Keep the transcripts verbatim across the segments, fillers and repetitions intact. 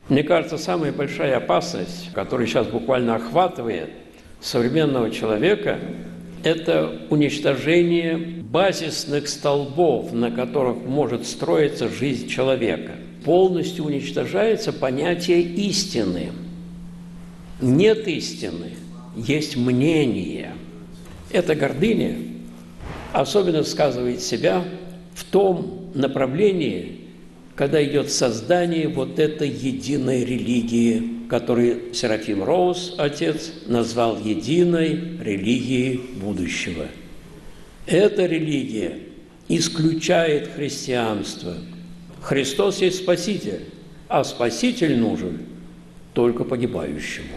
Мне кажется, самая большая опасность, которая сейчас буквально охватывает современного человека, это уничтожение базисных столбов, на которых может строиться жизнь человека. Полностью уничтожается понятие истины. Нет истины, есть мнение. Эта гордыня особенно сказывает себя в том направлении, когда идет создание вот этой единой религии, которую Серафим Роуз, отец, назвал единой религией будущего. Эта религия исключает христианство. Христос есть Спаситель, а Спаситель нужен только погибающему.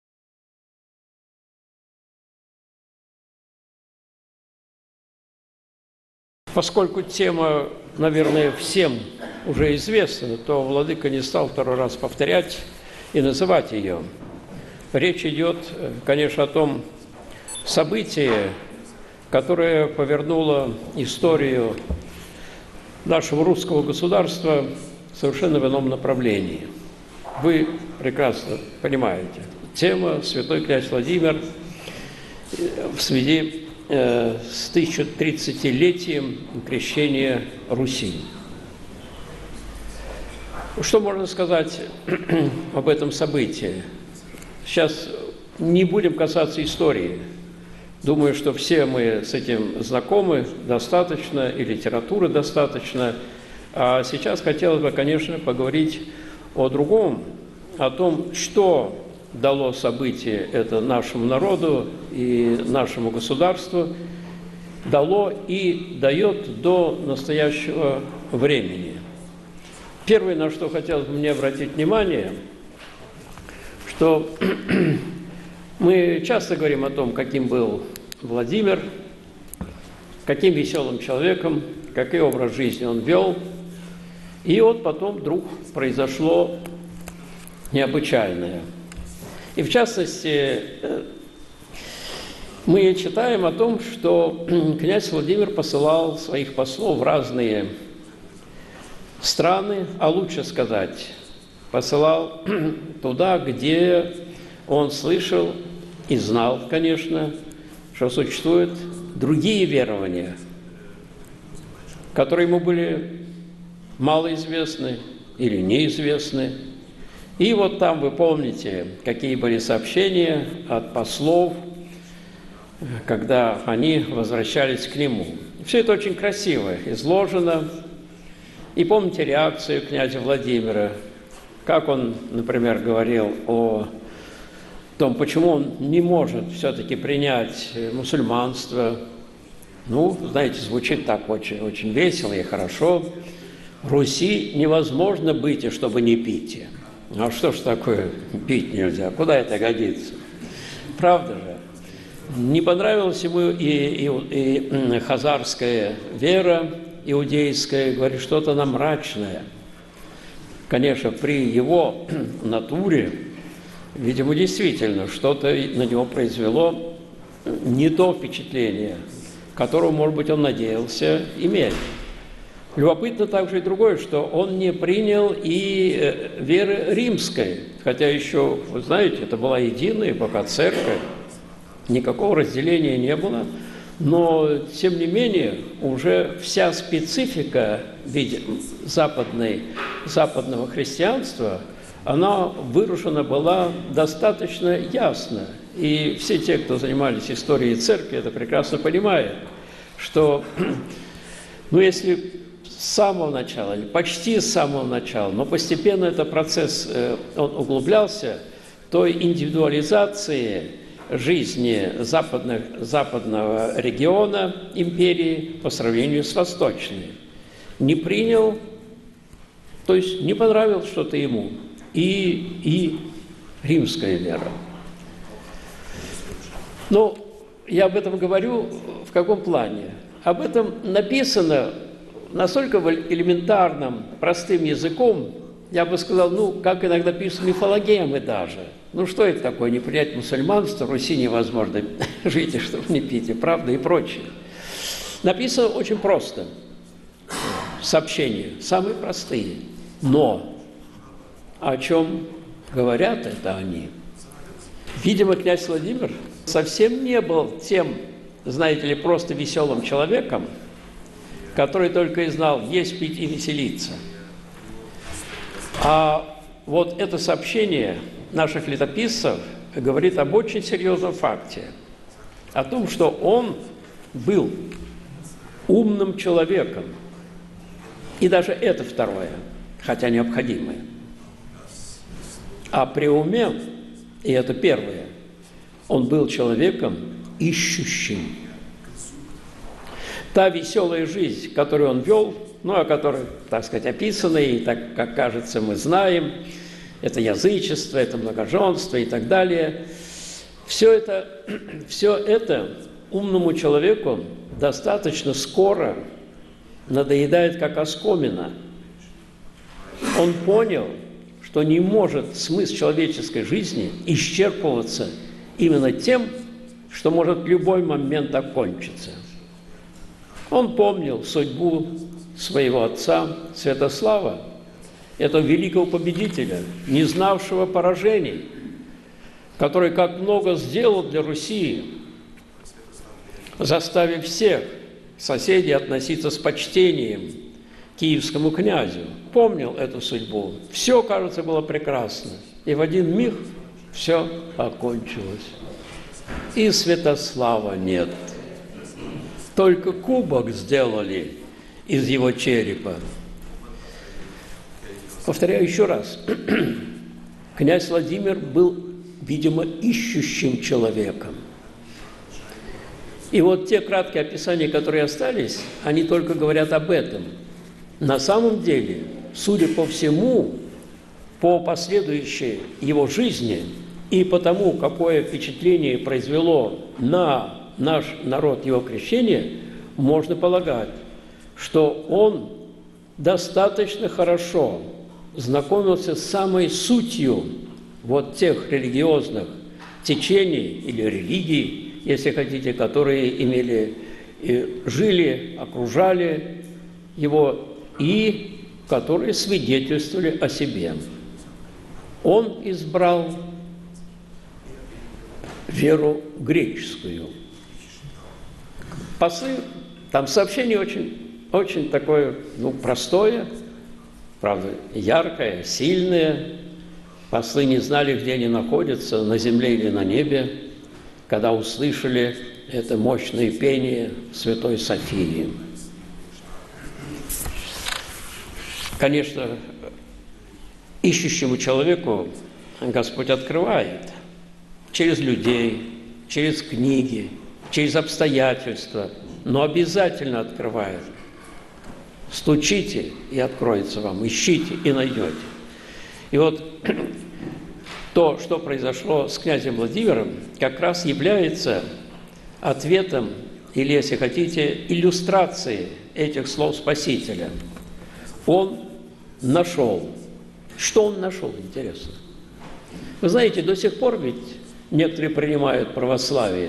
Поскольку тема, наверное, всем уже известна, то владыка не стал второй раз повторять и называть ее. Речь идет, конечно, о том событии, которое повернуло историю нашего русского государства совершенно в ином направлении. Вы прекрасно понимаете. Тема «Святой князь Владимир» в связи с тысячетридцатилетием крещения Руси. Что можно сказать об этом событии? Сейчас не будем касаться истории. Думаю, что все мы с этим знакомы достаточно, и литературы достаточно. А сейчас хотелось бы, конечно, поговорить о другом, о том, что дало событие это нашему народу и нашему государству, дало и дает до настоящего времени. Первое, на что хотелось бы мне обратить внимание, что мы часто говорим о том, каким был Владимир, каким веселым человеком, какой образ жизни он вел. И вот потом вдруг произошло необычайное. И в частности, мы читаем о том, что князь Владимир посылал своих послов в разные страны, а лучше сказать, посылал туда, где он слышал и знал, конечно, что существуют другие верования, которые ему были малоизвестны или неизвестны. И вот там, вы помните, какие были сообщения от послов, когда они возвращались к нему. Все это очень красиво изложено. И помните реакцию князя Владимира, как он, например, говорил о том, почему он не может все-таки принять мусульманство. Ну, знаете, звучит так очень, очень весело и хорошо. В Руси невозможно быть, чтобы не пить. А что ж такое пить нельзя? Куда это годится? Правда же? Не понравилась ему и, и, и хазарская вера иудейская, говорит, что-то она мрачное. Конечно, при его натуре, видимо, действительно, что-то на него произвело не то впечатление, которого, может быть, он надеялся иметь. Любопытно также и другое, что он не принял и веры римской, хотя еще, вы знаете, это была единая пока церковь, никакого разделения не было, но, тем не менее, уже вся специфика западной, западного христианства, она выражена была достаточно ясно. И все те, кто занимались историей церкви, это прекрасно понимают, что, ну, если с самого начала, или почти с самого начала, но постепенно этот процесс, он углублялся, то индивидуализации жизни западных, западного региона империи по сравнению с восточной не принял, то есть не понравилось что-то ему, и, и римская вера. Но я об этом говорю в каком плане? Об этом написано настолько элементарным, простым языком, я бы сказал, ну, как иногда пишут мифологемы даже. Ну, что это такое, не принять мусульманство, в Руси невозможно жить, чтобы не пить, и правда, и прочее. Написано очень просто. Сообщения, самые простые. Но о чем говорят это они. Видимо, князь Владимир совсем не был тем, знаете ли, просто веселым человеком, который только и знал есть, пить и веселиться. А вот это сообщение наших летописцев говорит об очень серьезном факте, о том, что он был умным человеком. И даже это второе, хотя необходимое. А при уме, и это первое, он был человеком ищущим. Та веселая жизнь, которую он вел, ну, о которой, так сказать, описано, и так, как кажется, мы знаем, это язычество, это многоженство и так далее. Все это, все это умному человеку достаточно скоро надоедает, как оскомина. Он понял, что не может смысл человеческой жизни исчерпываться именно тем, что может в любой момент окончиться. Он помнил судьбу своего отца Святослава, этого великого победителя, не знавшего поражений, который как много сделал для Руси, заставив всех соседей относиться с почтением к киевскому князю. Помнил эту судьбу. Все, кажется, было прекрасно. И в один миг все окончилось. И Святослава нет. Только кубок сделали из его черепа. Повторяю еще раз. Князь Владимир был, видимо, ищущим человеком. И вот те краткие описания, которые остались, они только говорят об этом. На самом деле, судя по всему, по последующей его жизни и по тому, какое впечатление произвело на наш народ его крещение, можно полагать, что он достаточно хорошо знакомился с самой сутью вот тех религиозных течений или религий, если хотите, которые имели, и жили, окружали его и которые свидетельствовали о себе. Он избрал веру греческую. Послы, там сообщение очень, очень такое, ну, простое, правда, яркое, сильное. Послы не знали, где они находятся, на земле или на небе, когда услышали это мощное пение Святой Софии. Конечно, ищущему человеку Господь открывает через людей, через книги, через обстоятельства, но обязательно открывает. Стучите, и откроется вам, ищите, и найдете. И вот то, что произошло с князем Владимиром, как раз является ответом, или, если хотите, иллюстрацией этих слов Спасителя. Он нашел. Что он нашел, интересно? Вы знаете, до сих пор ведь некоторые принимают православие.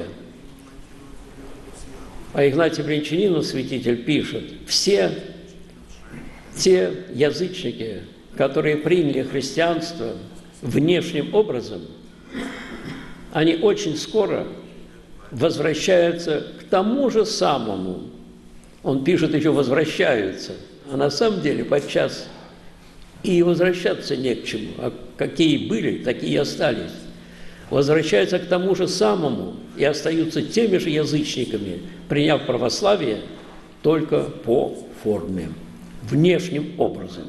А Игнатий Брянчанинов, святитель, пишет: все те язычники, которые приняли христианство внешним образом, они очень скоро возвращаются к тому же самому. Он пишет, еще возвращаются, а на самом деле подчас и возвращаться не к чему. А какие были, такие и остались. Возвращаются к тому же самому и остаются теми же язычниками, приняв православие только по форме, внешним образом.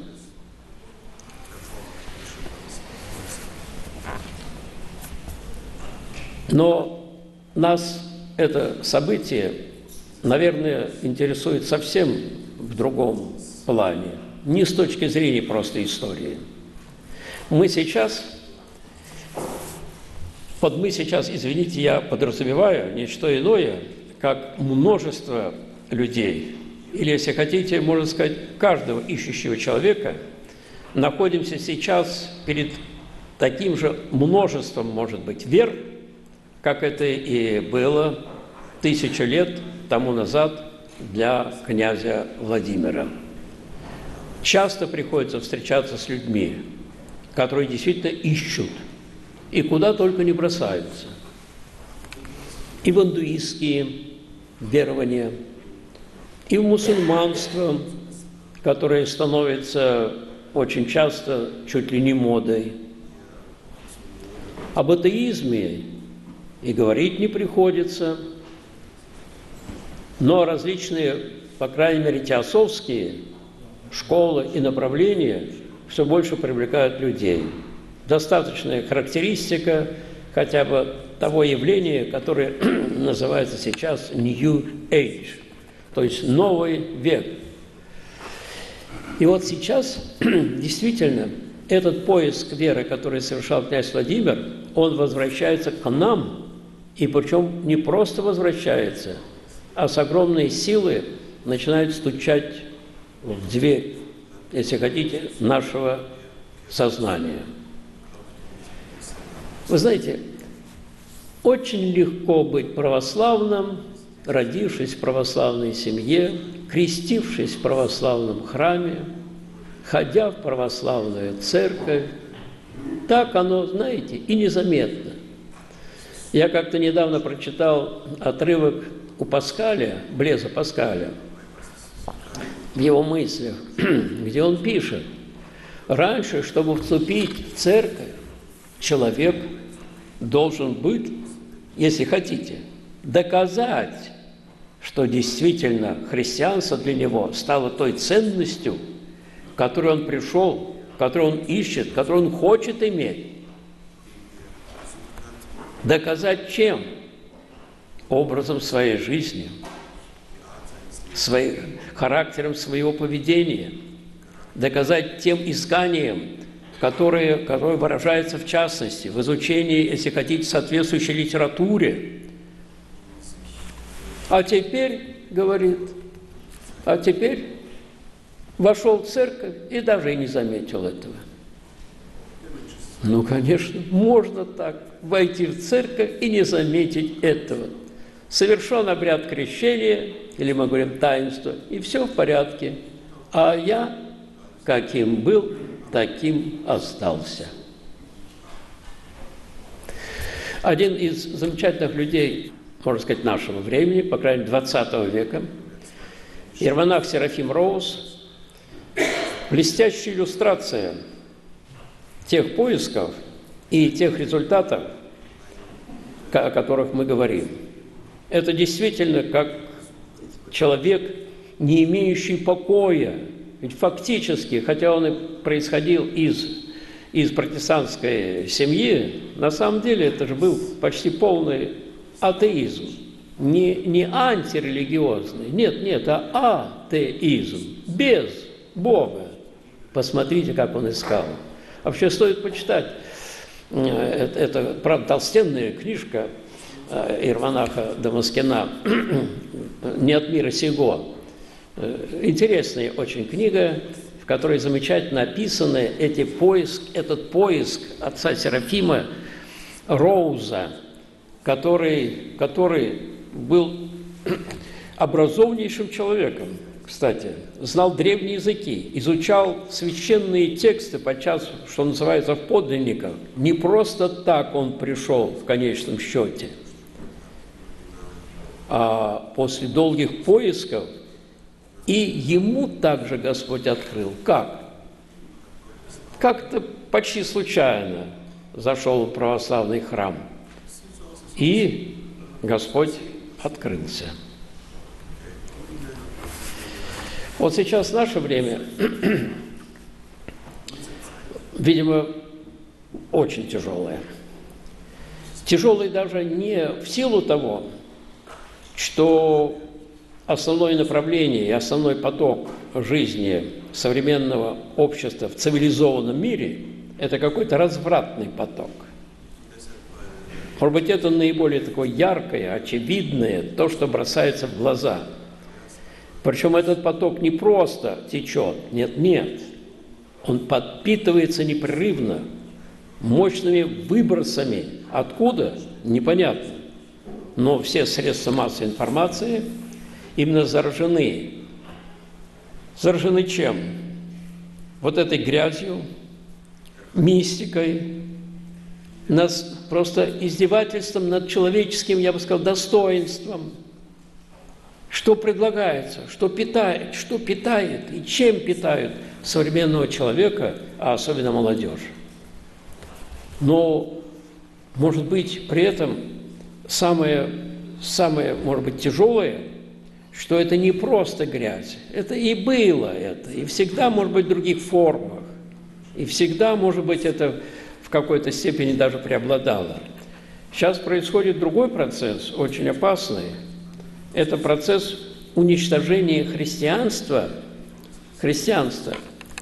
Но нас это событие, наверное, интересует совсем в другом плане, не с точки зрения просто истории. Мы сейчас, под «мы» сейчас, извините, я подразумеваю не что иное, как множество людей, или, если хотите, можно сказать, каждого ищущего человека, находимся сейчас перед таким же множеством, может быть, вер, как это и было тысячу лет тому назад для князя Владимира. Часто приходится встречаться с людьми, которые действительно ищут, и куда только не бросаются. И в индуистские верования, и в мусульманство, которое становится очень часто чуть ли не модой. Об атеизме и говорить не приходится, но различные, по крайней мере, теософские школы и направления все больше привлекают людей. Достаточная характеристика хотя бы того явления, которое называется сейчас New Age, то есть новый век. И вот сейчас действительно этот поиск веры, который совершал князь Владимир, он возвращается к нам, и причем не просто возвращается, а с огромной силы начинает стучать в дверь, если хотите, нашего сознания. Вы знаете, очень легко быть православным, родившись в православной семье, крестившись в православном храме, ходя в православную церковь. Так оно, знаете, и незаметно. Я как-то недавно прочитал отрывок у Паскаля, Блеза Паскаля, в его мыслях, где он пишет: раньше, чтобы вступить в церковь, человек должен быть, если хотите, доказать, что действительно христианство для него стало той ценностью, к которой он пришел, которую он ищет, которую он хочет иметь. Доказать чем? Образом своей жизни, своим характером своего поведения. Доказать тем исканием, которые, которые выражаются в частности в изучении, если хотите, соответствующей литературе. А теперь, говорит, а теперь вошел в церковь и даже и не заметил этого. Ну, конечно, можно так войти в церковь и не заметить этого. Совершен обряд крещения, или мы говорим таинство, и все в порядке. А я, каким был, таким остался. Один из замечательных людей, можно сказать, нашего времени, по крайней мере, двадцатого века, иеромонах Серафим Роуз, блестящая иллюстрация тех поисков и тех результатов, о которых мы говорим. Это действительно как человек, не имеющий покоя. Ведь фактически, хотя он и происходил из, из протестантской семьи, на самом деле это же был почти полный атеизм. Не, не антирелигиозный, нет, нет, а атеизм, без Бога. Посмотрите, как он искал. Вообще стоит почитать. Это, это правда, толстенная книжка иеромонаха Дамаскина «Не от мира сего». Интересная очень книга, в которой замечательно описаны эти поиск, этот поиск отца Серафима Роуза, который, который был образованнейшим человеком, кстати, знал древние языки, изучал священные тексты, подчас, что называется, в подлинниках. Не просто так он пришел в конечном счете, а после долгих поисков, и ему также Господь открыл. Как? Как-то почти случайно зашел в православный храм, и Господь открылся. Вот сейчас наше время, видимо, очень тяжелое. Тяжелое даже не в силу того, что основное направление и основной поток жизни современного общества в цивилизованном мире – это какой-то развратный поток. Может быть, это наиболее такое яркое, очевидное, то, что бросается в глаза. Причем этот поток не просто течет, нет, нет. Он подпитывается непрерывно, мощными выбросами. Откуда? Непонятно. Но все средства массовой информации именно заражены. Заражены чем? Вот этой грязью, мистикой, нас просто издевательством над человеческим, я бы сказал, достоинством. Что предлагается, что питает, что питает и чем питают современного человека, а особенно молодежь. Но, может быть, при этом самое, самое, может быть, тяжелое, что это не просто грязь, это и было это, и всегда, может быть, в других формах, и всегда, может быть, это в какой-то степени даже преобладало. Сейчас происходит другой процесс, очень опасный. Это процесс уничтожения христианства, христианства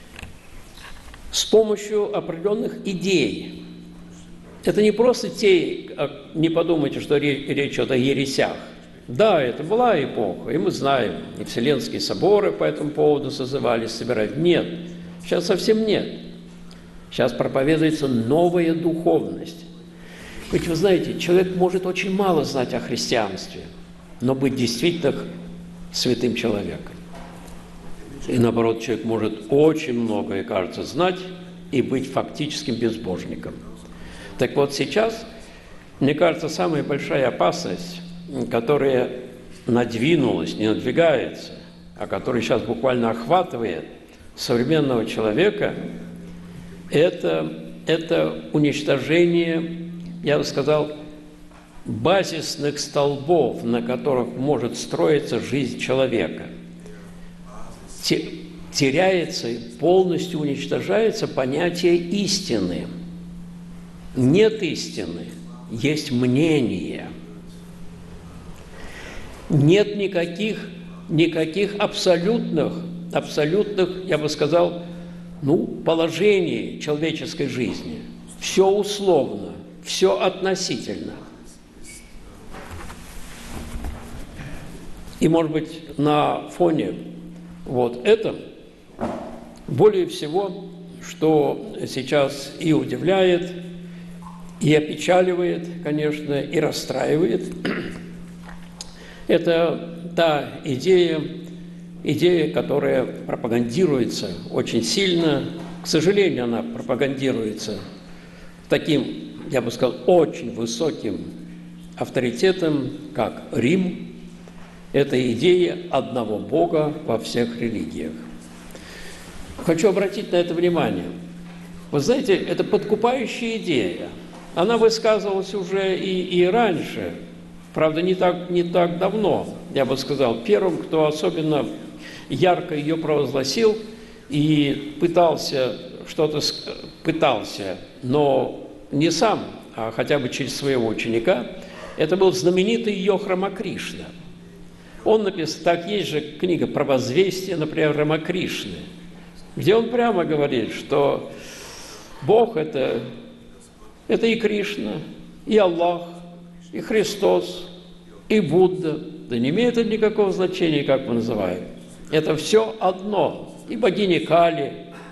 с помощью определенных идей. Это не просто те, не подумайте, что речь идет о ересях. Да, это была эпоха, и мы знаем, и Вселенские соборы по этому поводу созывались, собирать. Нет, сейчас совсем нет. Сейчас проповедуется новая духовность. Ведь вы знаете, человек может очень мало знать о христианстве, но быть действительно святым человеком. И наоборот, человек может очень многое, кажется, знать и быть фактическим безбожником. Так вот сейчас, мне кажется, самая большая опасность, которая надвинулась, не надвигается, а которая сейчас буквально охватывает современного человека, это, это уничтожение, я бы сказал, базисных столбов, на которых может строиться жизнь человека. Теряется и полностью уничтожается понятие истины. Нет истины, есть мнение. Нет никаких, никаких абсолютных, абсолютных, я бы сказал, ну, положений человеческой жизни. Все условно, все относительно. И, может быть, на фоне вот этого более всего, что сейчас и удивляет, и опечаливает, конечно, и расстраивает, это та идея, идея, которая пропагандируется очень сильно, к сожалению, она пропагандируется таким, я бы сказал, очень высоким авторитетом, как Рим. Это идея одного Бога во всех религиях. Хочу обратить на это внимание. Вы знаете, это подкупающая идея. Она высказывалась уже и, и раньше, правда, не так, не так давно, я бы сказал. Первым, кто особенно ярко ее провозгласил и пытался что-то, пытался, но не сам, а хотя бы через своего ученика, это был знаменитый Йох Рамакришна. Он написал, так есть же книга «Провозвестие», например, Рамакришны, где он прямо говорит, что Бог это, – это и Кришна, и Аллах, и Христос, и Будда. Да не имеет это никакого значения, как мы называем. Это все одно. И богиня Кали,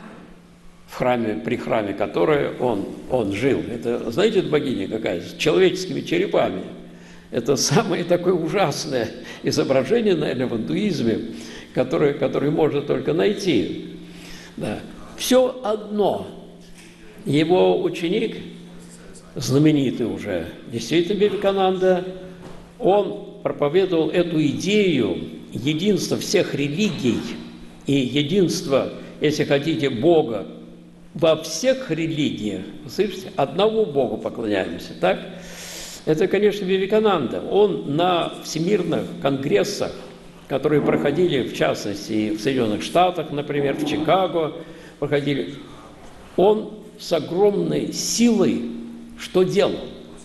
в храме, при храме которой он, он жил. Это, знаете, это богиня какая? С человеческими черепами. Это самое такое ужасное изображение, наверное, в индуизме, которое, которое можно только найти. Да. Все одно. Его ученик, знаменитый уже, действительно Вивекананда, он проповедовал эту идею единства всех религий и единства, если хотите, Бога во всех религиях. Вы слышите? Одному Богу поклоняемся, так? Это, конечно, Вивекананда. Он на всемирных конгрессах, которые проходили, в частности, в Соединенных Штатах, например, в Чикаго проходили, он с огромной силой что делал?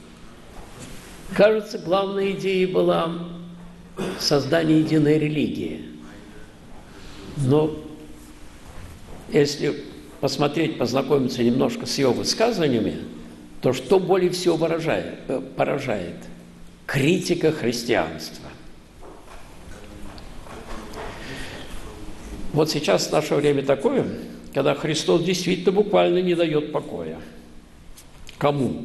Кажется, главной идеей была создание единой религии. Но если посмотреть, познакомиться немножко с его высказываниями, то что более всего выражает, поражает? Критика христианства. Вот сейчас наше время такое, когда Христос действительно буквально не дает покоя. Кому?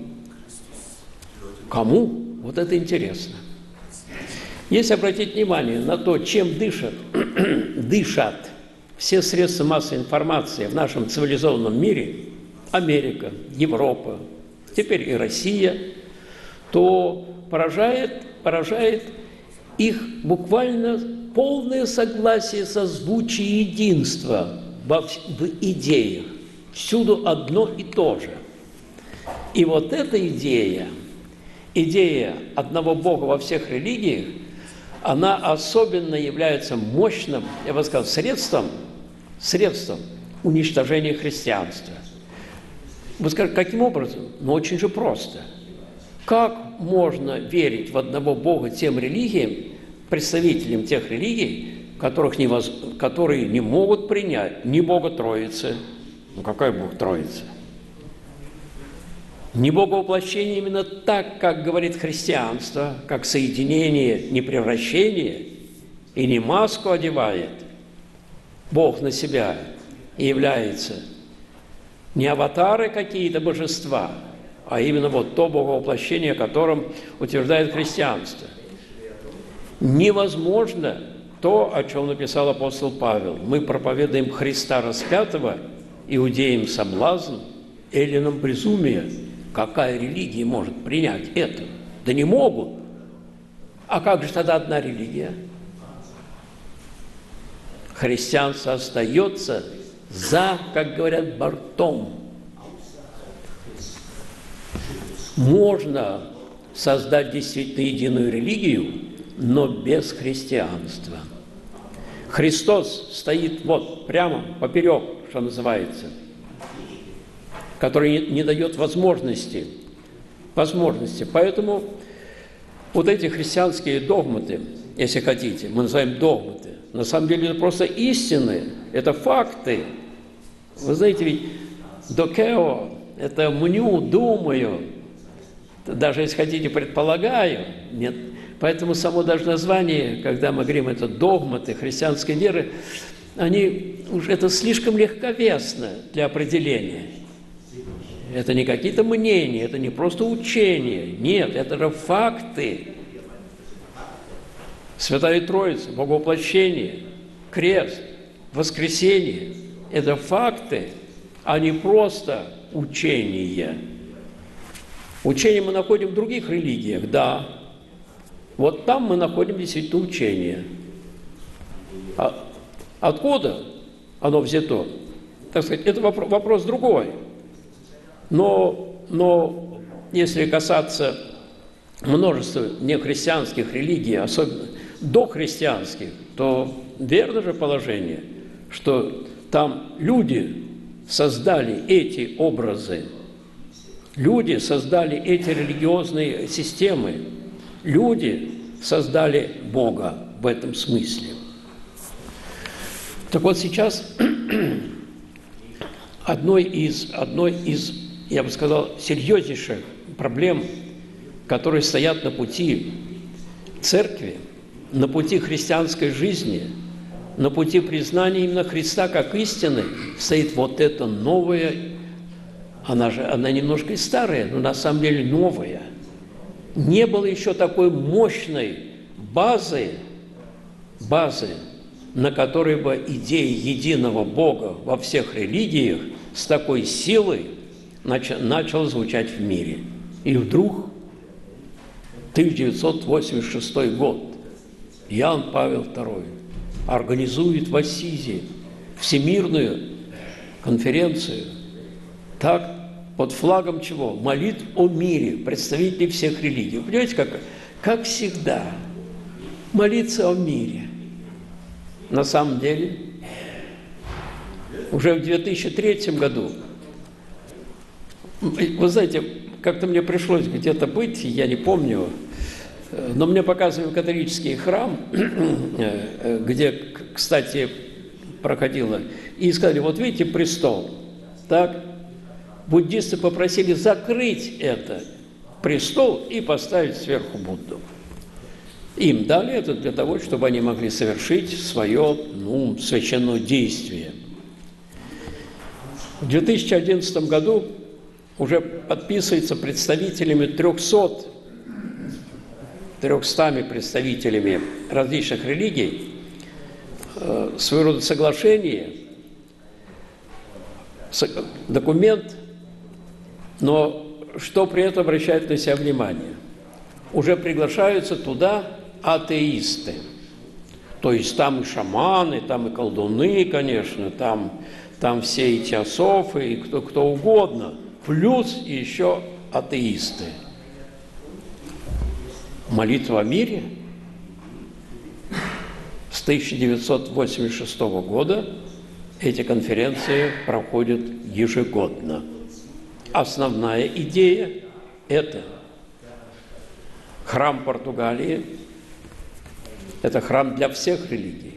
Кому? Вот это интересно. Если обратить внимание на то, чем дышат, дышат все средства массовой информации в нашем цивилизованном мире, Америка, Европа, теперь и Россия, то поражает, поражает их буквально полное согласие, созвучие единства в идеях. Всюду одно и то же. И вот эта идея, идея одного Бога во всех религиях, она особенно является мощным, я бы сказал, средством, средством уничтожения христианства. Вы скажете, каким образом? Ну, очень же просто. Как можно верить в одного Бога тем религиям, представителям тех религий, которых невоз... которые не могут принять ни Бога Троицы? Ну, какой Бог Троица? Ни Боговоплощение именно так, как говорит христианство, как соединение, не превращение, и не маску одевает Бог на себя и является не аватары какие-то божества, а именно вот то Боговоплощение, о котором утверждает христианство. Невозможно то, о чем написал апостол Павел. Мы проповедуем Христа распятого, иудеям соблазн, эллинам безумие. Какая религия может принять это? Да не могут. А как же тогда одна религия? Христианство остается за, как говорят, бортом. Можно создать действительно единую религию, но без христианства. Христос стоит вот прямо поперек, что называется, который не дает возможности, возможности. Поэтому вот эти христианские догматы, если хотите, мы называем догматы, на самом деле это просто истины, это факты. Вы знаете, ведь докео – это мню, думаю, даже если хотите, предполагаю, нет. Поэтому само даже название, когда мы говорим, это догматы христианской веры, они уже это слишком легковесно для определения. Это не какие-то мнения, это не просто учения. Нет, это же факты. Святая Троица, Боговоплощение, крест, воскресение – это факты, а не просто учения. Учения мы находим в других религиях, да. Вот там мы находим действительно учение. А откуда оно взято? Так сказать, это вопрос, вопрос другой. Но, но если касаться множества нехристианских религий, особенно дохристианских, то верно же положение, что там люди создали эти образы, люди создали эти религиозные системы, люди создали Бога в этом смысле. Так вот сейчас одной из, одной из, я бы сказал, серьезнейших проблем, которые стоят на пути церкви, на пути христианской жизни, на пути признания именно Христа как истины, стоит вот эта новая, она же, она немножко и старая, но на самом деле новая. Не было еще такой мощной базы, базы, на которой бы идея единого Бога во всех религиях с такой силой начала звучать в мире. И вдруг тысяча девятьсот восемьдесят шестой год Иоанн Павел второй организует в Ассизи всемирную конференцию, так, под флагом чего? Молитв о мире, представителей всех религий. Вы понимаете, как, как всегда, молиться о мире. На самом деле, уже в две тысячи третьем году, вы знаете, как-то мне пришлось где-то быть, я не помню, но мне показывали католический храм, где, кстати, проходило, и сказали, вот видите престол, так, буддисты попросили закрыть этот престол и поставить сверху Будду. Им дали это для того, чтобы они могли совершить свое, ну, священное действие. В две тысячи одиннадцатом году уже подписывается представителями трехсот, трехстами представителями различных религий э, своего рода соглашение, документ, Но что при этом обращает на себя внимание? Уже приглашаются туда атеисты. То есть там и шаманы, там и колдуны, конечно, там, там все и теософы, и кто, кто угодно. Плюс еще атеисты. Молитва о мире с тысяча девятьсот восемьдесят шестого года эти конференции проходят ежегодно. Основная идея – это храм Португалии, это храм для всех религий.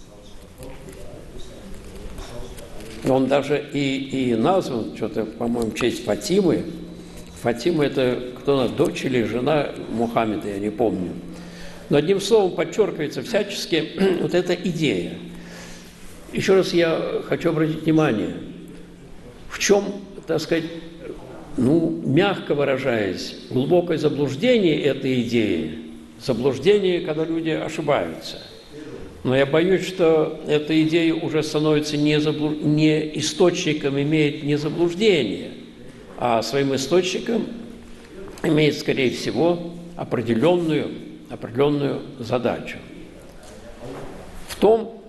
Он даже и, и назван, что-то, по-моему, в честь Фатимы. Фатима – это кто она, дочь или жена Мухаммеда, я не помню. Но одним словом подчеркивается всячески вот эта идея. Еще раз я хочу обратить внимание, в чем, так сказать, ну, мягко выражаясь, глубокое заблуждение этой идеи, заблуждение, когда люди ошибаются. Но я боюсь, что эта идея уже становится не, заблу... не источником, имеет не заблуждение, а своим источником имеет, скорее всего, определенную, определенную задачу. В том,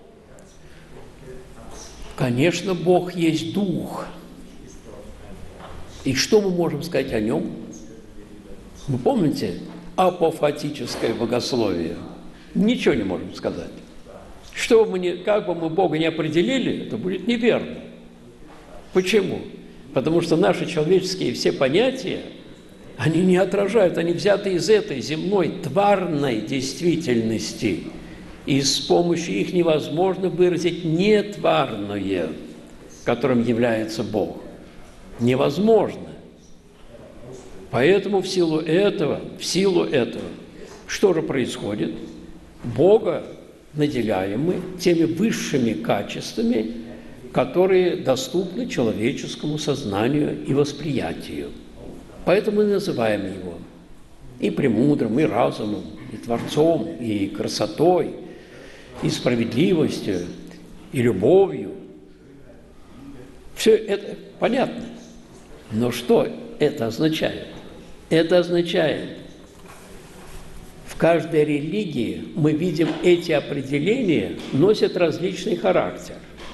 конечно, Бог есть Дух. И что мы можем сказать о Нем? Вы помните апофатическое богословие? Ничего не можем сказать. Что бы мы не, как бы мы Бога не определили, это будет неверно. Почему? Потому что наши человеческие все понятия, они не отражают, они взяты из этой земной тварной действительности. И с помощью их невозможно выразить нетварное, которым является Бог. Невозможно. Поэтому в силу этого, в силу этого, что же происходит? Бога наделяем мы теми высшими качествами, которые доступны человеческому сознанию и восприятию. Поэтому мы называем Его и премудрым, и разумом, и Творцом, и красотой, и справедливостью, и любовью. Все это понятно. Но что это означает? Это означает, в каждой религии мы видим, эти определения носят различный характер.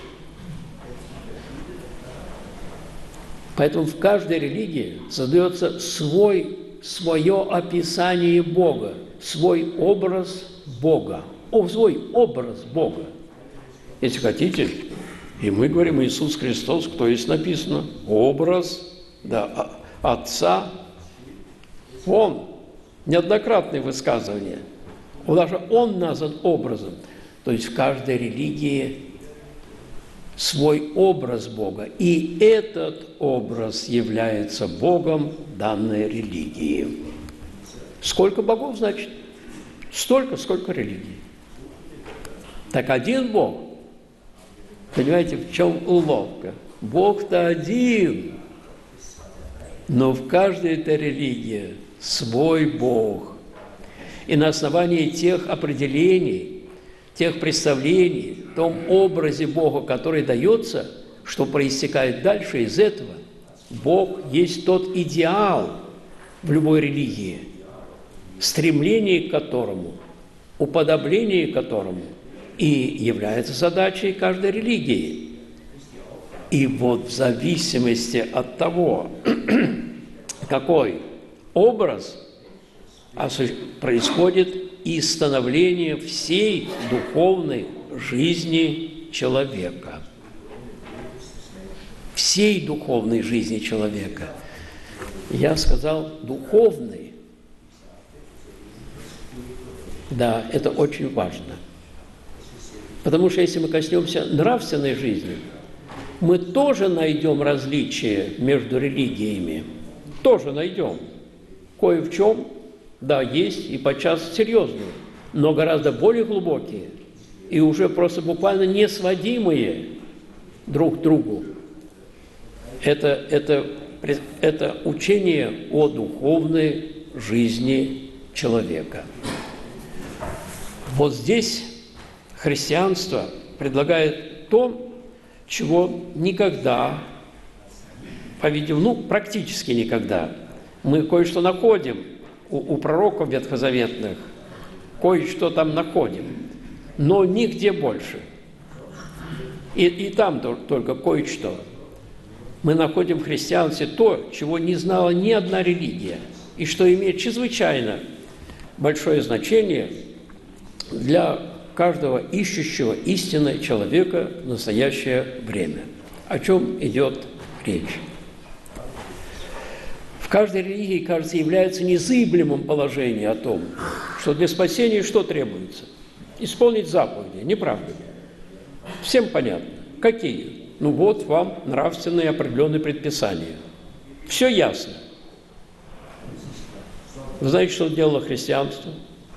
Поэтому в каждой религии задается свой, свое описание Бога, свой образ Бога, о, свой образ Бога. Если хотите, и мы говорим Иисус Христос, кто есть написано, образ, да, Отца. Он, неоднократные высказывания, даже Он назван образом. То есть в каждой религии свой образ Бога. И этот образ является Богом данной религии. Сколько богов, значит? Столько, сколько религий. Так один Бог. Понимаете, в чем уловка? Бог-то один. Но в каждой этой религии свой Бог. И на основании тех определений, тех представлений, в том образе Бога, который дается, что проистекает дальше из этого, Бог есть тот идеал в любой религии, стремление к которому, уподобление к которому и является задачей каждой религии. И вот в зависимости от того, какой образ происходит и становление всей духовной жизни человека. Всей духовной жизни человека. Я сказал духовной. Да, это очень важно. Потому что если мы коснемся нравственной жизни, мы тоже найдем различия между религиями. Тоже найдем. Кое в чем, да, есть, и подчас серьезные, но гораздо более глубокие и уже просто буквально не сводимые друг к другу. Это, это, это учение о духовной жизни человека. Вот здесь христианство предлагает то, чего никогда по-видимому, ну, практически никогда. Мы кое-что находим у, у пророков ветхозаветных, кое-что там находим, но нигде больше. И, и там только кое-что. Мы находим в христианстве то, чего не знала ни одна религия, и что имеет чрезвычайно большое значение для каждого ищущего истинного человека в настоящее время. О чем идет речь? В каждой религии, кажется, является незыблемым положение о том, что для спасения что требуется? Исполнить заповеди, не правда ли? Всем понятно. Какие? Ну вот вам нравственные определенные предписания. Все ясно. Вы знаете, что сделало христианство?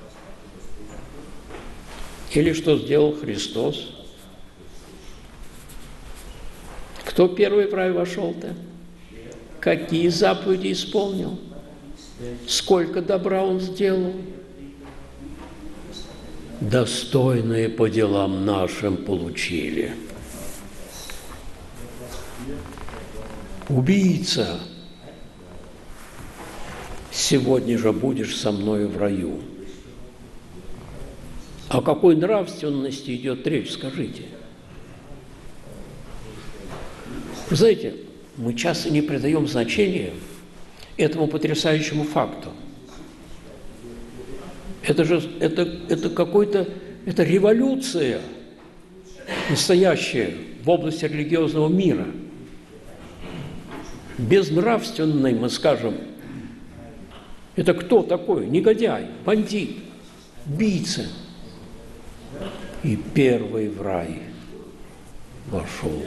Или что сделал Христос? Кто первый в рай вошел-то? Какие заповеди исполнил? Сколько добра он сделал? Достойные по делам нашим получили. Убийца, сегодня же будешь со мною в раю. О какой нравственности идет речь, скажите? Вы знаете, мы часто не придаем значения этому потрясающему факту. Это же это, это какой-то, это революция настоящая в области религиозного мира. Безнравственный, мы скажем, это кто такой? Негодяй, бандит, убийца. И первый в рай вошел.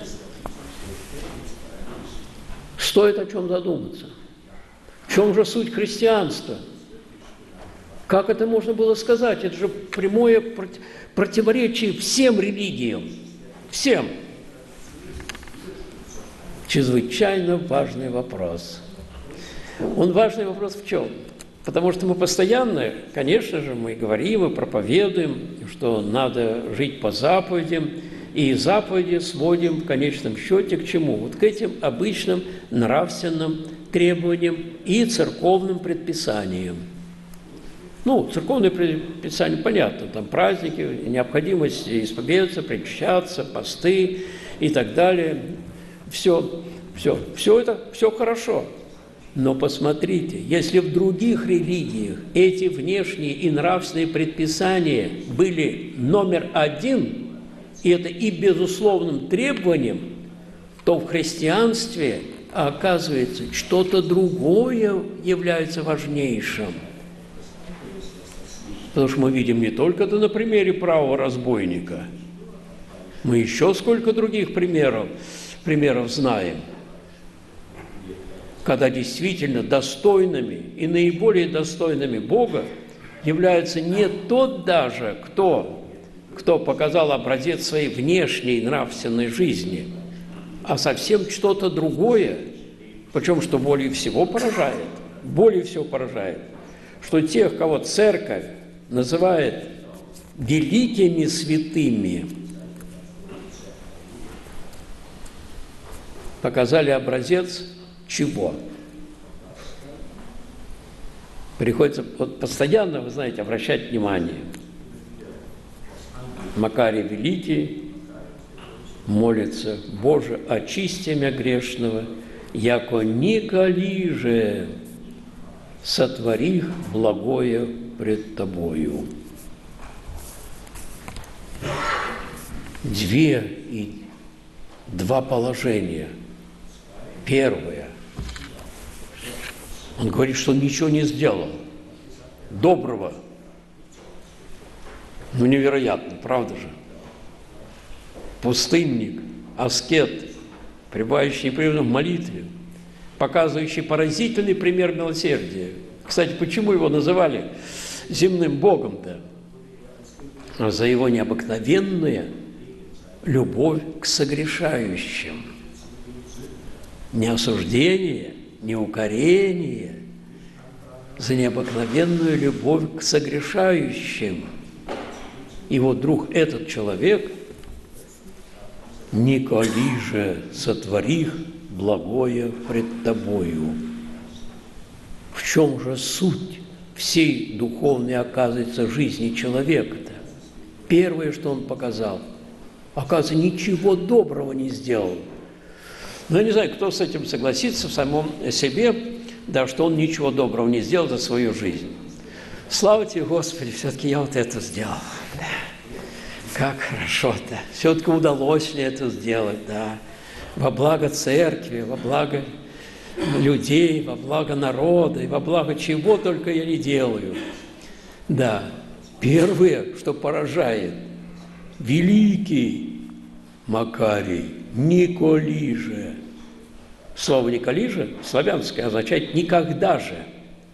Стоит о чем задуматься. В чем же суть христианства? Как это можно было сказать? Это же прямое противоречие всем религиям. Всем. Чрезвычайно важный вопрос. Он важный вопрос в чем? Потому что мы постоянно, конечно же, мы говорим и проповедуем, что надо жить по заповедям, и заповеди сводим в конечном счете к чему? Вот к этим обычным нравственным требованиям и церковным предписаниям. Ну, церковные предписания, понятно, там праздники, необходимость исповедаться, причащаться, посты и так далее. Все, все, все это, все хорошо. Но посмотрите, если в других религиях эти внешние и нравственные предписания были номер один, и это и безусловным требованием, то в христианстве, оказывается, что-то другое является важнейшим. Потому что мы видим не только это на примере правого разбойника, мы еще сколько других примеров, примеров знаем, когда действительно достойными и наиболее достойными Бога являются не тот даже, кто, кто показал образец своей внешней нравственной жизни, а совсем что-то другое, причем что более всего поражает, более всего поражает, что тех, кого церковь называет великими святыми, показали образец чего? Приходится вот постоянно, вы знаете, обращать внимание. Макарий Великий молится: «Боже, очисти мя грешного, яко николи же сотворих благое пред Тобою». Две и два положения. Первое. Он говорит, что он ничего не сделал доброго. Ну, невероятно, правда же? Пустынник, аскет, пребывающий непрерывно в молитве, показывающий поразительный пример милосердия. Кстати, почему его называли земным богом-то? А за его необыкновенную любовь к согрешающим. Не осуждение, не укорение, за необыкновенную любовь к согрешающим. И вот вдруг этот человек, николи же сотворих благое пред Тобою». В чем же суть всей духовной, оказывается, жизни человека-то? Первое, что он показал, оказывается, ничего доброго не сделал. Но я не знаю, кто с этим согласится в самом себе, да, что он ничего доброго не сделал за свою жизнь. Слава Тебе, Господи, все-таки я вот это сделал. Да. Как хорошо-то. Все-таки удалось мне это сделать, да. Во благо церкви, во благо людей, во благо народа, и во благо чего только я не делаю. Да. Первое, что поражает, великий Макарий, николи же. Слово «николи же» славянское означает «никогда же».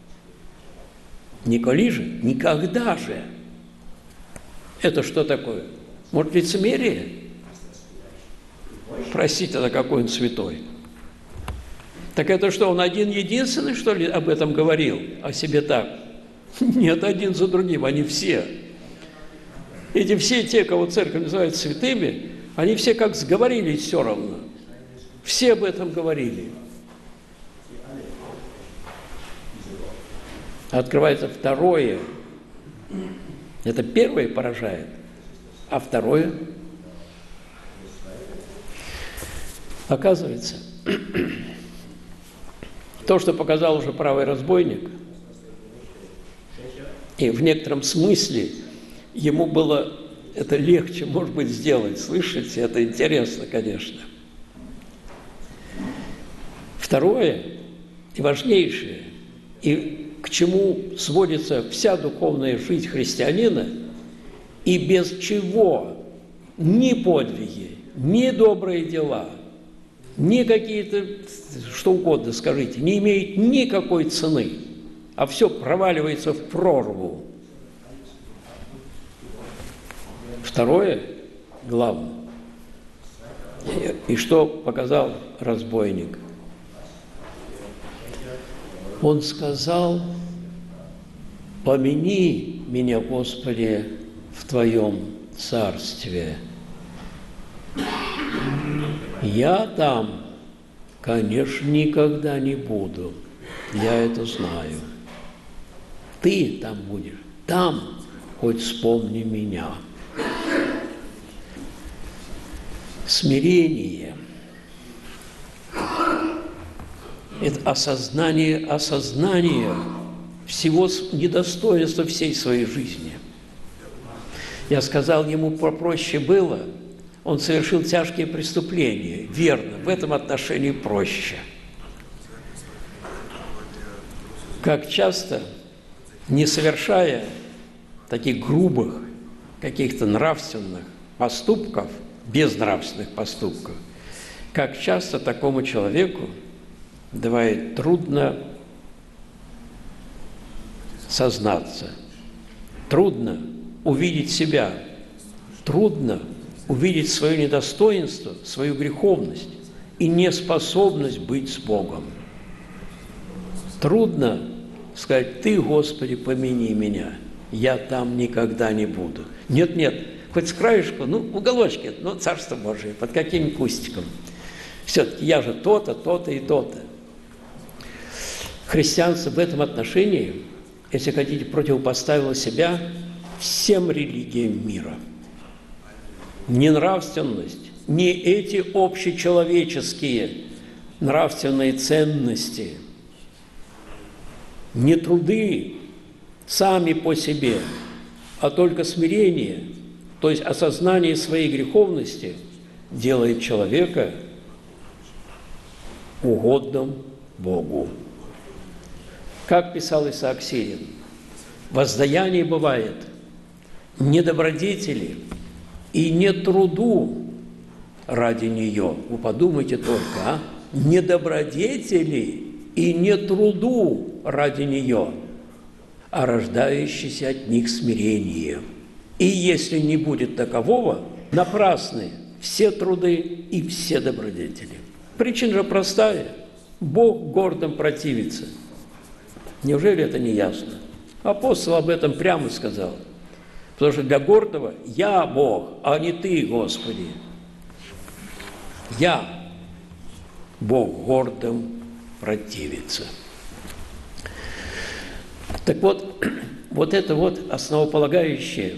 Николи же, никогда же. Это что такое? Может, лицемерие? Простите, это какой он святой. Так это что, он один единственный, что ли, об этом говорил? О себе так? Нет, один за другим, они все. Эти все те, кого церковь называет святыми, они все как сговорились все равно. Все об этом говорили. Открывается второе. Это первое поражает, а второе, оказывается, то, что показал уже правый разбойник, и в некотором смысле ему было это легче, может быть, сделать. Слышите? Это интересно, конечно. Второе и важнейшее, и к чему сводится вся духовная жизнь христианина, и без чего ни подвиги, ни добрые дела, ни какие-то, что угодно скажите, не имеют никакой цены, а все проваливается в прорву. Второе, главное, и что показал разбойник? Он сказал: «Помяни меня, Господи, в Твоем царстве». Я там, конечно, никогда не буду, я это знаю. Ты там будешь, там хоть вспомни меня. Смирение – это осознание, осознание всего недостоинства всей своей жизни. Я сказал ему, попроще было, он совершил тяжкие преступления. Верно, в этом отношении проще. Как часто, не совершая таких грубых, каких-то нравственных поступков, безнравственных поступков, как часто такому человеку бывает трудно сознаться, трудно увидеть себя, трудно увидеть свое недостоинство, свою греховность и неспособность быть с Богом. Трудно сказать: «Ты, Господи, помяни меня, я там никогда не буду». Нет-нет, хоть с краешку, ну, в уголочке, ну, Царство Божие, под каким кустиком. Все-таки я же то-то, то-то и то-то. Христианство в этом отношении, если хотите, противопоставило себя всем религиям мира. Не нравственность, не эти общечеловеческие нравственные ценности, не труды сами по себе, а только смирение, то есть осознание своей греховности, делает человека угодным Богу. Как писал Исаак Сирин: воздаяние бывает не добродетели и не труду ради нее. Вы подумайте только, а? Не добродетели и не труду ради нее, а рождающееся от них смирение. И если не будет такового, напрасны все труды и все добродетели. Причина же простая. Бог гордым противится. Неужели это не ясно? Апостол об этом прямо сказал. Потому что для гордого я Бог, а не ты, Господи. Я. Бог гордым противится. Так вот, вот это вот основополагающее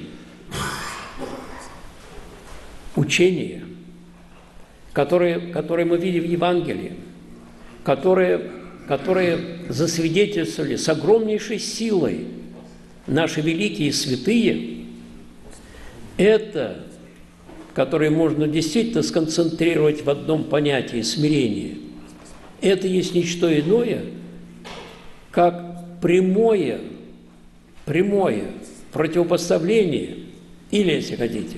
учение, которое, которое мы видим в Евангелии, которое, которое засвидетельствовали с огромнейшей силой наши великие святые, это, которое можно действительно сконцентрировать в одном понятии – смирение, это есть не что иное, как прямое, прямое противопоставление, или, если хотите,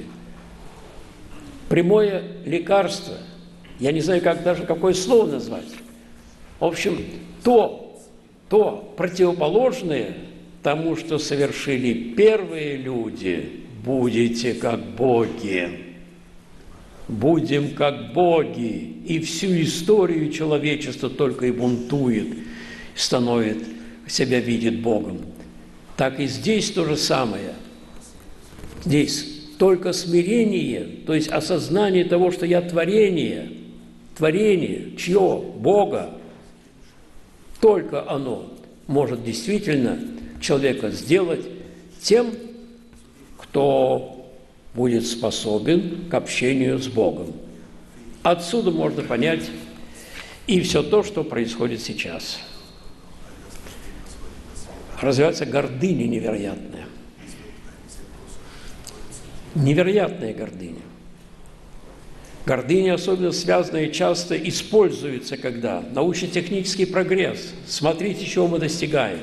прямое лекарство, я не знаю, как даже какое слово назвать. В общем, то, то противоположное тому, что совершили первые люди, будете как боги. Будем как боги. И всю историю человечества только и бунтует, становит, себя видит Богом. Так и здесь то же самое. Здесь только смирение, то есть осознание того, что я творение, творение, чье? Бога, только оно может действительно человека сделать тем, кто будет способен к общению с Богом. Отсюда можно понять и все то, что происходит сейчас. Развивается гордыня невероятная. Невероятная гордыня. Гордыня, особенно связанная, часто используется, когда научно-технический прогресс. Смотрите, чего мы достигаем.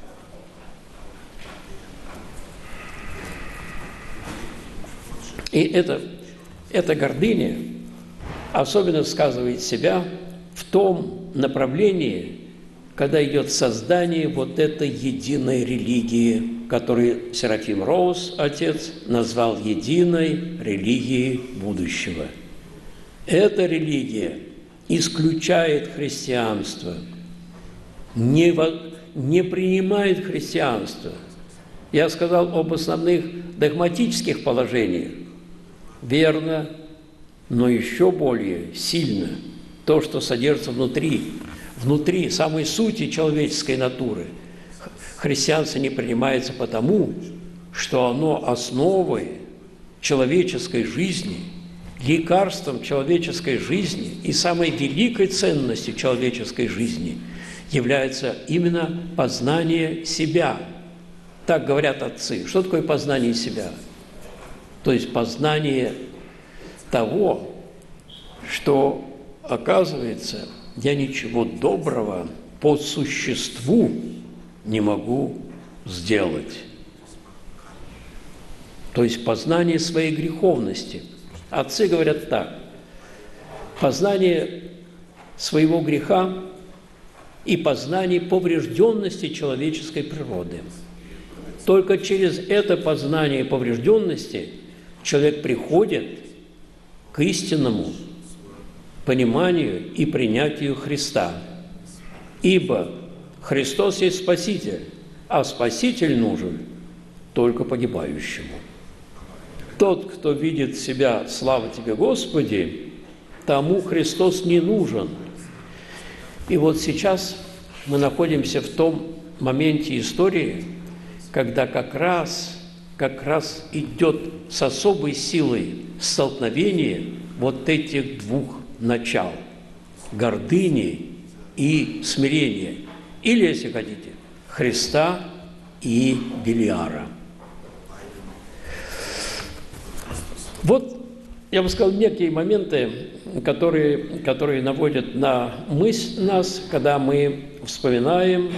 И это, эта гордыня особенно сказывает себя в том направлении, когда идет создание вот этой единой религии, которую Серафим Роуз, отец, назвал единой религией будущего. Эта религия исключает христианство, не, во, не принимает христианство. Я сказал об основных догматических положениях. Верно, но еще более сильно то, что содержится внутри, внутри самой сути человеческой натуры. Христианство не принимается потому, что оно основой человеческой жизни, лекарством человеческой жизни и самой великой ценностью человеческой жизни является именно познание себя. Так говорят отцы. Что такое познание себя? То есть познание того, что, оказывается, я ничего доброго по существу не могу сделать. То есть познание своей греховности. Отцы говорят так: познание своего греха и познание поврежденности человеческой природы. Только через это познание поврежденности человек приходит к истинному пониманию и принятию Христа. Ибо Христос есть Спаситель, а Спаситель нужен только погибающему. Тот, кто видит себя, слава тебе, Господи, тому Христос не нужен. И вот сейчас мы находимся в том моменте истории, когда как раз, как раз идет с особой силой столкновение вот этих двух начал – гордыни и смирения. Или, если хотите, Христа и Белиара. Вот, я бы сказал, некие моменты, которые, которые наводят на мысль нас, когда мы вспоминаем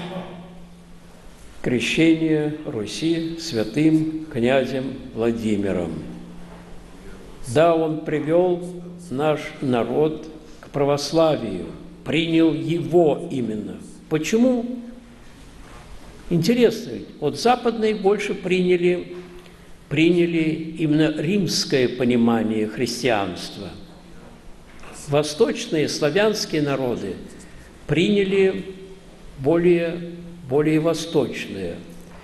крещение Руси святым князем Владимиром. Да, он привел наш народ к православию, принял его именно. Почему? Интересно ведь, вот западные больше приняли, приняли именно римское понимание христианства. Восточные славянские народы приняли более, более восточное.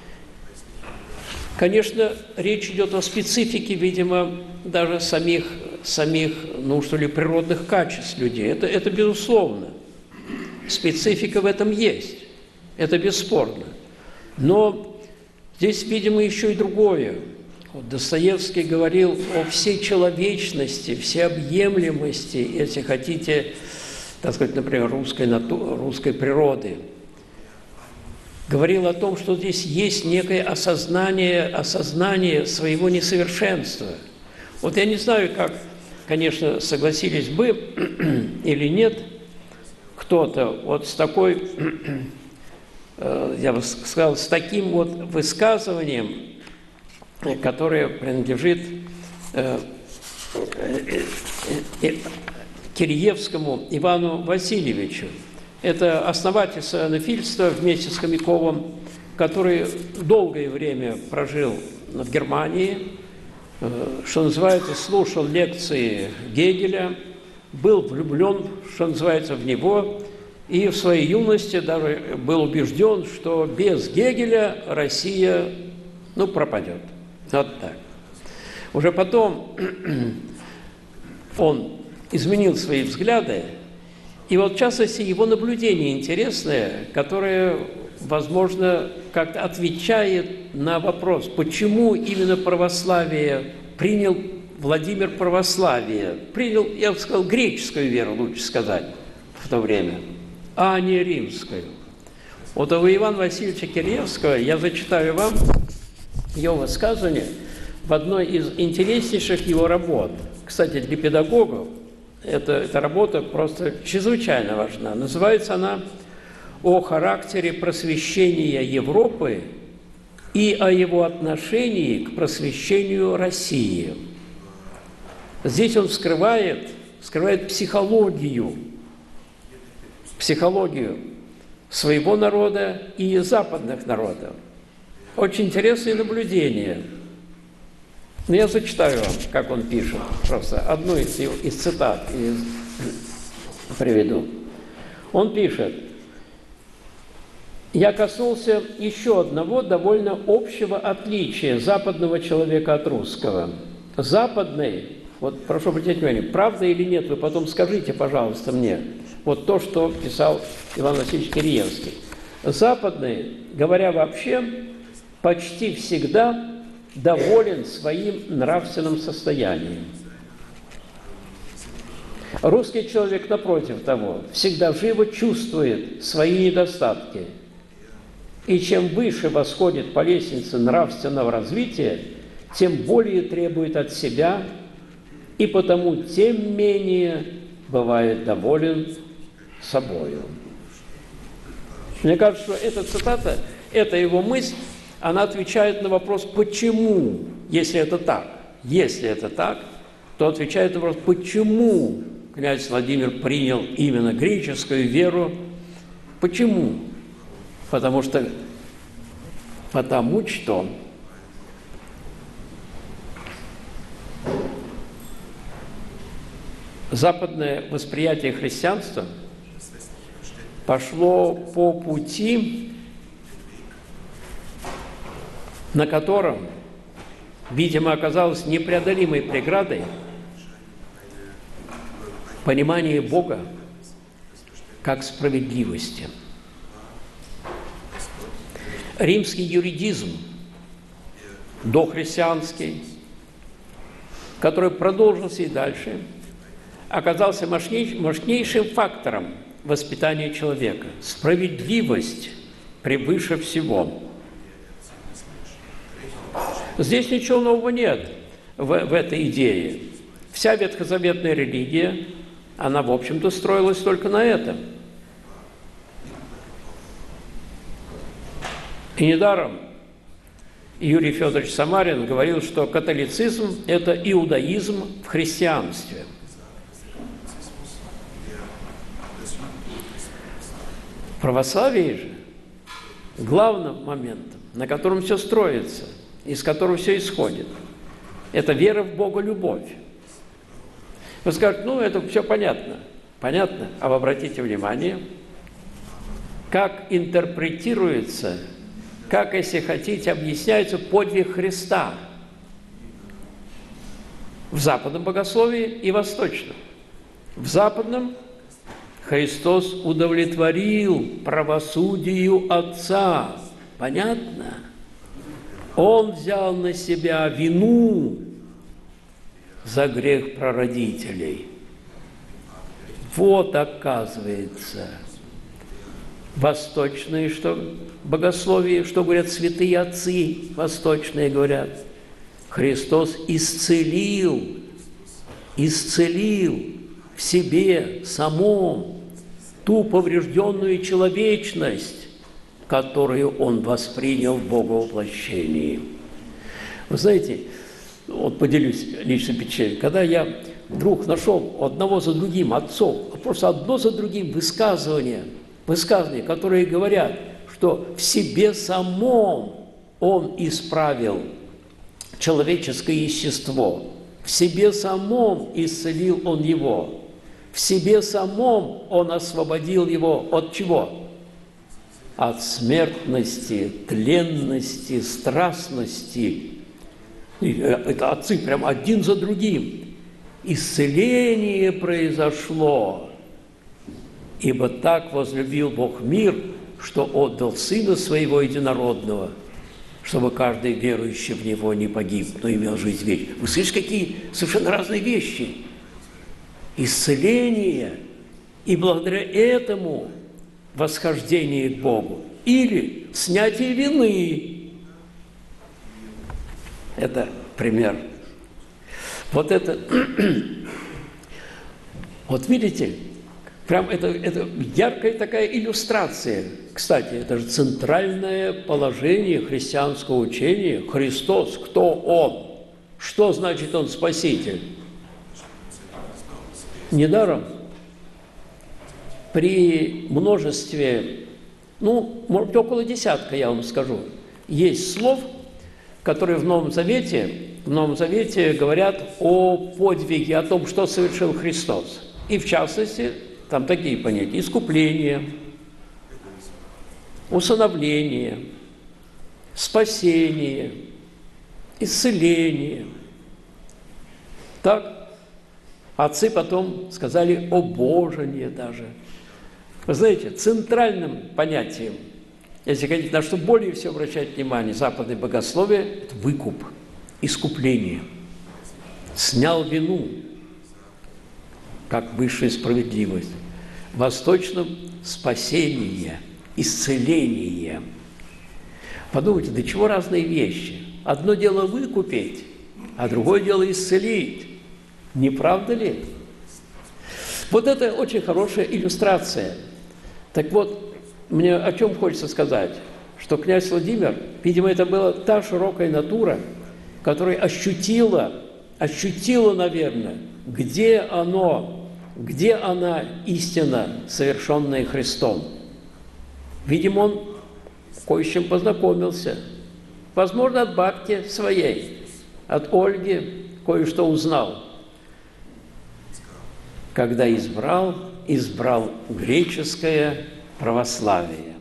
Конечно, речь идет о специфике, видимо, даже самих самих, ну что ли, природных качеств людей. Это, это безусловно. Специфика в этом есть. Это бесспорно. Но здесь, видимо, еще и другое. Вот Достоевский говорил о всечеловечности, всеобъемлемости, если хотите, так сказать, например, русской, нату... русской природы. Говорил о том, что здесь есть некое осознание, осознание своего несовершенства. Вот я не знаю, как, конечно, согласились бы или нет кто-то вот с такой, я бы сказал, с таким вот высказыванием, которое принадлежит Киреевскому Ивану Васильевичу. Это основатель славянофильства вместе с Хомяковым, который долгое время прожил в Германии, что называется, слушал лекции Гегеля, был влюблен, что называется, в него, и в своей юности даже был убежден, что без Гегеля Россия, ну, пропадет. Вот так. Уже потом он изменил свои взгляды, и вот, в частности, его наблюдение интересное, которое, возможно, как-то отвечает на вопрос, почему именно православие принял Владимир православие, принял, я бы сказал, греческую веру, лучше сказать, в то время, а не римскую. Вот у Ивана Васильевича Киреевского, я зачитаю вам его высказывание в одной из интереснейших его работ. Кстати, для педагогов это, эта работа просто чрезвычайно важна. Называется она «О характере просвещения Европы и о его отношении к просвещению России». Здесь он вскрывает, вскрывает психологию, психологию своего народа и западных народов. Очень интересные наблюдения. Но я зачитаю вам, как он пишет, просто одну из, из цитат из, приведу. Он пишет: «Я коснулся еще одного довольно общего отличия западного человека от русского. Западный, вот прошу обратить внимание, правда или нет, вы потом скажите, пожалуйста, мне, вот то, что писал Иван Васильевич Киреевский. Западный, говоря вообще, почти всегда доволен своим нравственным состоянием. Русский человек, напротив того, всегда живо чувствует свои недостатки. И чем выше восходит по лестнице нравственного развития, тем более требует от себя, и потому тем менее бывает доволен собою». Мне кажется, что эта цитата, эта его мысль, она отвечает на вопрос «почему?». Если это так, если это так, то отвечает на вопрос «почему?» князь Владимир принял именно греческую веру. Почему? Потому что, потому что западное восприятие христианства пошло по пути, на котором, видимо, оказалось непреодолимой преградой понимание Бога как справедливости. Римский юридизм, дохристианский, который продолжился и дальше, оказался мощнейшим фактором воспитания человека. Справедливость превыше всего. Здесь ничего нового нет в, в этой идее. Вся ветхозаветная религия, она, в общем-то, строилась только на этом. И недаром Юрий Федорович Самарин говорил, что католицизм – это иудаизм в христианстве. Православие же главным моментом, на котором все строится, из которого все исходит, это вера в Бога, любовь. Вы скажете, ну, это все понятно. Понятно? А вы обратите внимание, как интерпретируется, как, если хотите, объясняется подвиг Христа. В западном богословии и восточном. В западном Христос удовлетворил правосудию Отца. Понятно? Он взял на себя вину за грех прародителей. Вот, оказывается, восточные, что богословие, что говорят святые отцы, восточные говорят, Христос исцелил, исцелил в себе самом ту поврежденную человечность, которую Он воспринял в Боговоплощении. Вы знаете, вот поделюсь личной печалью, когда я вдруг нашел одного за другим отцов, просто одно за другим высказывания, высказывания, которые говорят, что в себе самом Он исправил человеческое естество, в себе самом исцелил Он его, в себе самом Он освободил его от чего? От смертности, тленности, страстности. И это отцы прям один за другим. Исцеление произошло, ибо так возлюбил Бог мир, что отдал Сына Своего Единородного, чтобы каждый верующий в Него не погиб, но имел жизнь вечную. Вы слышите, какие совершенно разные вещи. Исцеление, и благодаря этому восхождение к Богу. Или снятие вины. Это пример. Вот это, вот видите, прям это, это яркая такая иллюстрация. Кстати, это же центральное положение христианского учения. Христос, кто Он? Что значит Он Спаситель? Недаром при множестве, ну, может, около десятка, я вам скажу, есть слов, которые в Новом Завете, в Новом Завете говорят о подвиге, о том, что совершил Христос. И в частности, там такие понятия: искупление, усыновление, спасение, исцеление. Так отцы потом сказали обожение даже. Вы знаете, центральным понятием, если хотите, на что более всего обращать внимание западное богословие, это выкуп, искупление. Снял вину, как высшая справедливость. В восточном – спасение, исцеление. Подумайте, до чего разные вещи. Одно дело выкупить, а другое дело исцелить. Не правда ли? Вот это очень хорошая иллюстрация. Так вот, мне о чем хочется сказать, что князь Владимир, видимо, это была та широкая натура, которая ощутила, ощутила, наверное, где оно, где она истина, совершенная Христом. Видимо, он кое с чем познакомился. Возможно, от бабки своей, от Ольги кое-что узнал. Когда избрал, избрал греческое православие.